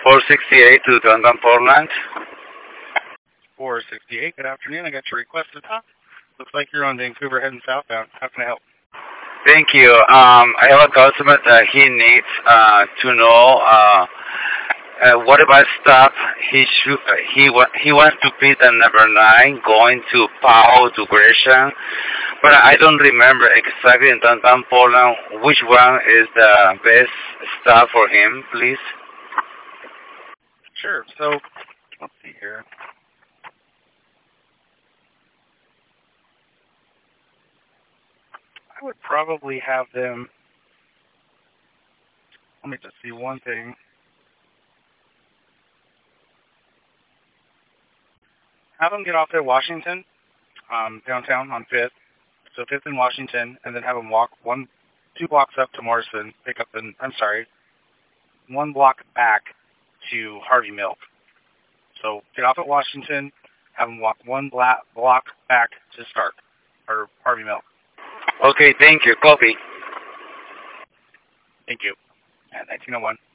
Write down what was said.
468 to Downtown Portland. 468. Good afternoon. I got your request to talk. Looks like you're on Vancouver heading southbound. How can I help? Thank you. I have a customer that he needs to know what about stop he wants to pick the number 9 going to Powell to Gresham, but I don't remember exactly in Downtown Portland which one is the best stop for him, please. Sure. So, let's see here. I would probably have them. Let me just see one thing. Have them get off at Washington, downtown on 5th. So 5th and Washington, and then have them walk 2 blocks up to Morrison, pick up the, 1 block back to Harvey Milk. So get off at Washington, have them walk 1 block back to Stark, or Harvey Milk. Okay, thank you. Copy. Thank you. At 1901.